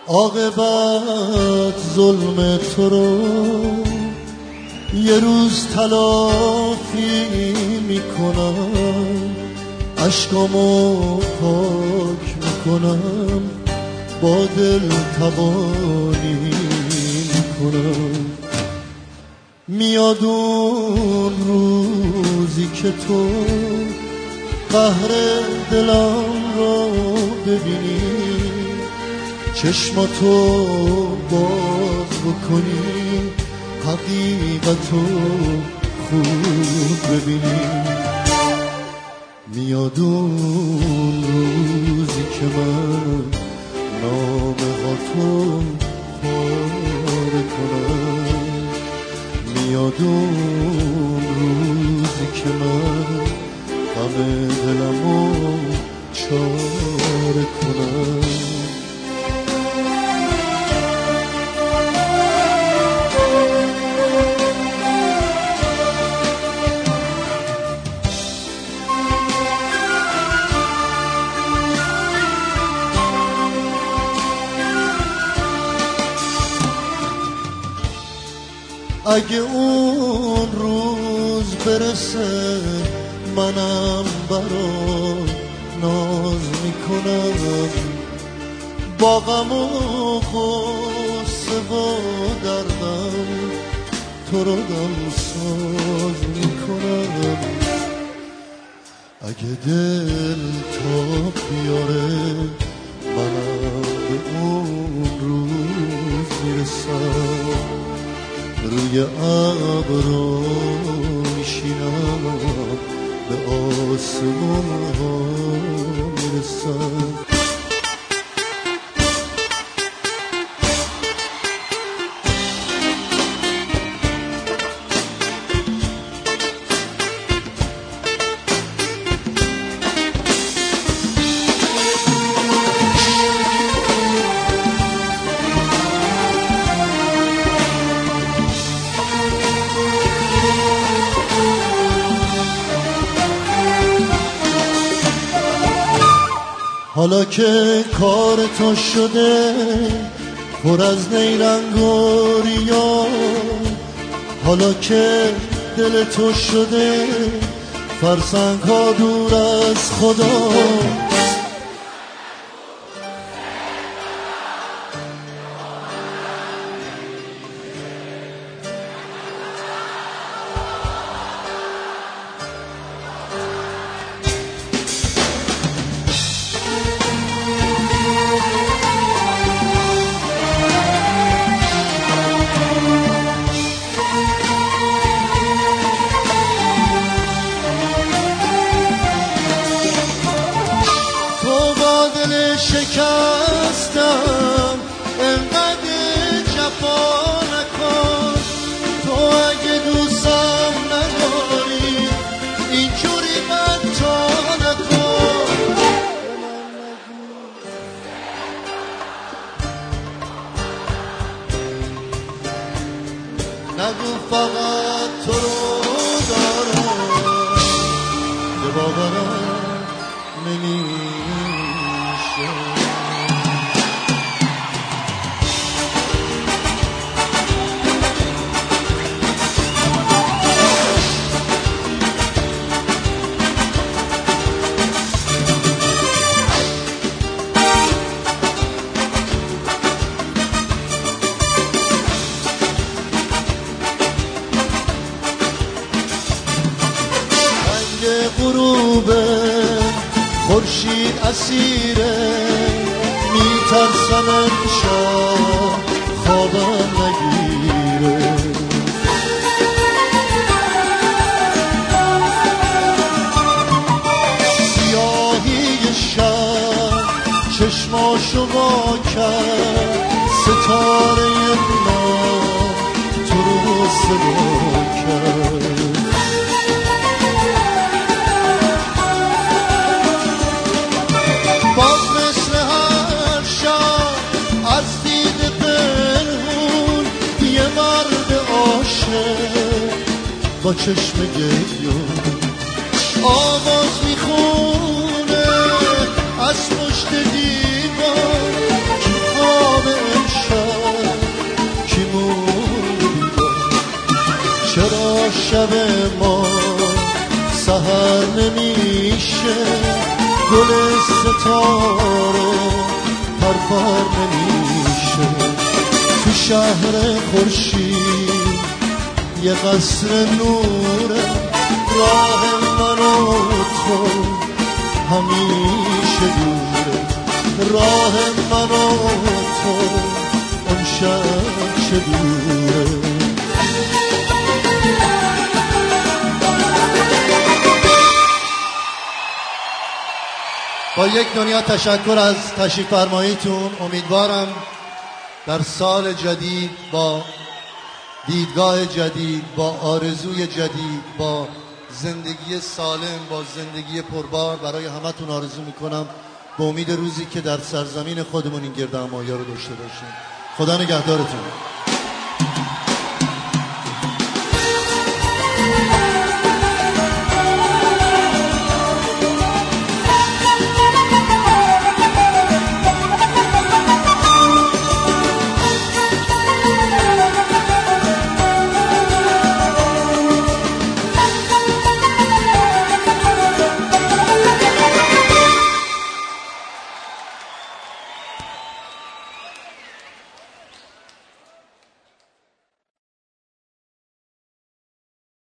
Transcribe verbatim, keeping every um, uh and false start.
عاقبت ظلم تو رو یه روز تلافی میکنم، اشکامو پاک میکنم، با دل تبانی میکنم. میاد اون روزی که تو قهر دلم رو ببینی، چشماتو باز بکنی، حقیقتو خوب ببینی. میاد اون روزی که من نامه ها تو پاره کنم، میاد اون روزی که من غم دلمو چاره کنم. اگه اون روز برسه منم برات ناز میکنم، با غم و غصه و دردم تو رو دمساز میکنم. اگه دل تا بیاره منم به اون روز میرسم، روی ابرو میشینم، به آسمون ها میرسم. حالا که کار تو شده پر از نیرنگ و ریا، حالا که دل تو شده فرسنگ ها دور از خدا، شکستم انقدر جفا نکن. تو اگه دوستم نداری اینجوری بتا نکن. نگو فقط تو رو دارم، به باورم نمیشه. غروب خورشید اسیره، میترسم امشب خوابم نگیره. سیاهی شب چشماشو وا کرد، ستاره من تو رو صدا کرد. با چشم گریون آواز میخونه از پشت دیوار که خواب ستاره پرپر نمیشه. تو شهر خورشید یه قصر نوره، راه من و تو همیشه دوره. راه من و تو اون شب چه دوره. با یک دنیا تشکر از تشریف فرماییتون. امیدوارم در سال جدید با دیدگاه جدید، با آرزوی جدید، با زندگی سالم، با زندگی پربار برای همتون آرزو میکنم، به امید روزی که در سرزمین خودمون این گرد همایی رو داشته باشیم. خدا نگهدارتون.